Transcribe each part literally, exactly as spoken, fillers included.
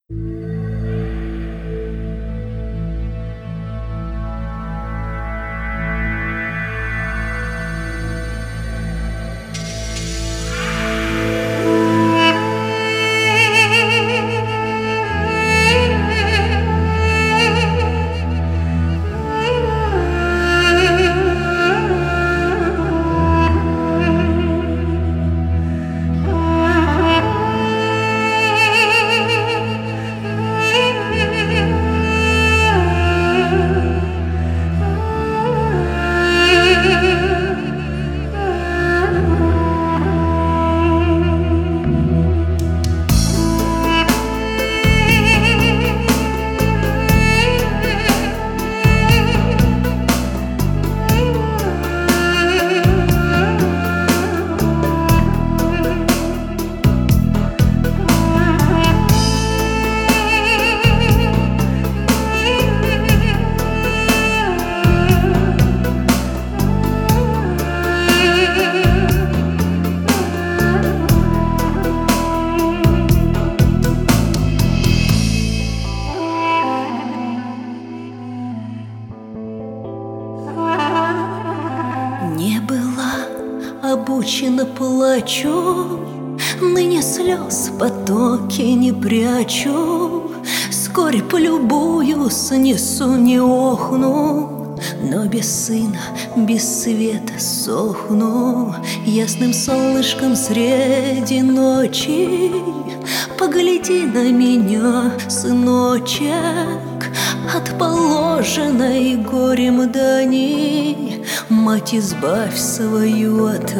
Не была обучена плачу, ныне слез потоки не прячу. Вскоре полюбуюсь, несу, не охну, но без сына, без света сохну. Ясным солнышком среди ночи погляди на меня, сыночек. От положенной горем дани мать, избавь свою от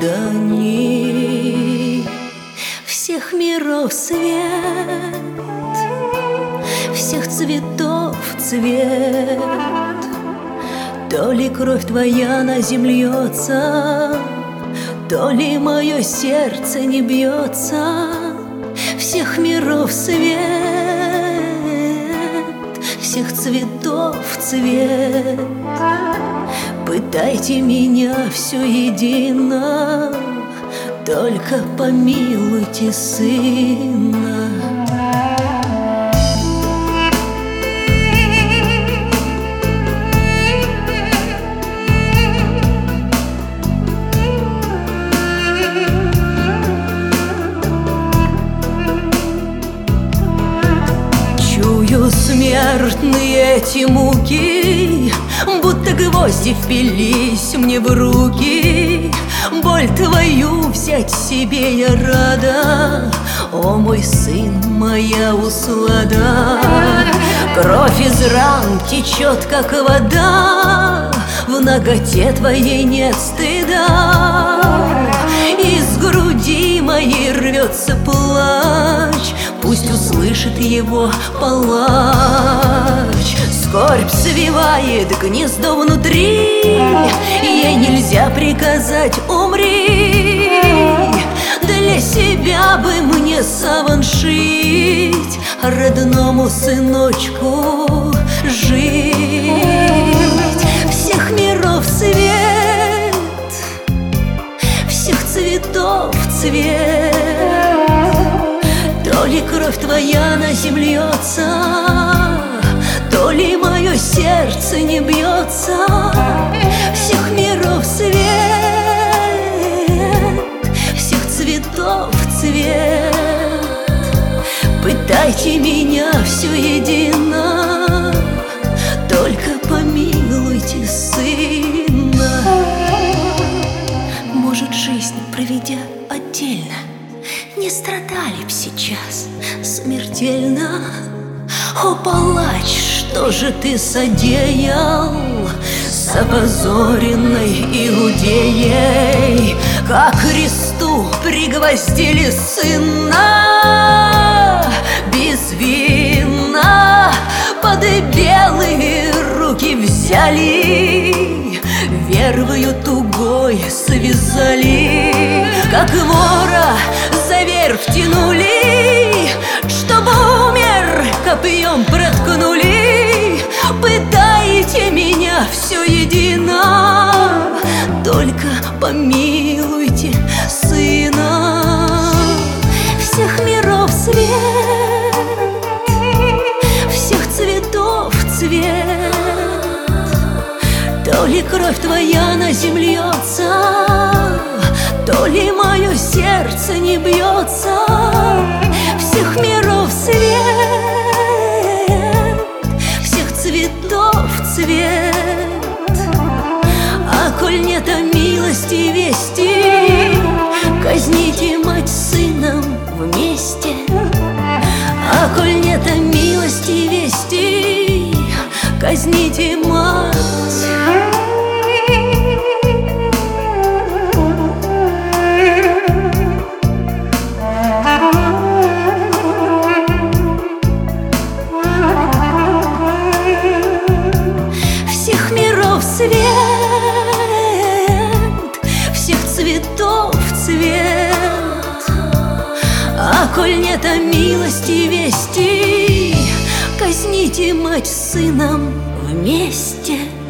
рыданий. Всех миров свет, всех цветов цвет, то ли кровь твоя на земле льется, то ли мое сердце не бьется. Всех миров свет, всех цветов цвет, пытайте меня все едино, только помилуйте сына. Чую смертные эти муки, будто гвозди впились мне в руки. Боль твою взять себе я рада, о мой сын, моя услада. Кровь из ран течет, как вода, в наготе твоей нет стыда. Из груди моей рвется плач, пусть услышит его палач. Скорбь свивает гнездо внутри, ей нельзя приказать умри. Для себя бы мне саван шить, родному сыночку жить. Всех миров свет, всех цветов цвет, то ли кровь твоя на земле льется, то ли мое сердце не бьется. Всех миров свет, всех цветов цвет, пытайте меня все едино, только помилуйте сына. Может, жизнь проведя отдельно, не страдали б сейчас смертельно. О, палач, что же ты содеял с опозоренной Иудеей? Как кресту пригвоздили сына безвинно, под белые руки взяли, вервою тугой связали, как вора за верь втянули, чтобы умер, копьем проткнули. Пытаете меня все едино, только помилуйте сына. Всех миров свет, кровь твоя на земле льется, то ли мое сердце не бьется. Всех миров свет, всех цветов цвет. А коль нет милости вести, казните мать с сыном вместе. А коль нет милости вести, казните мать. Всех миров свет, всех цветов цвет. А коль нет милости вести, казните мать с сыном вместе.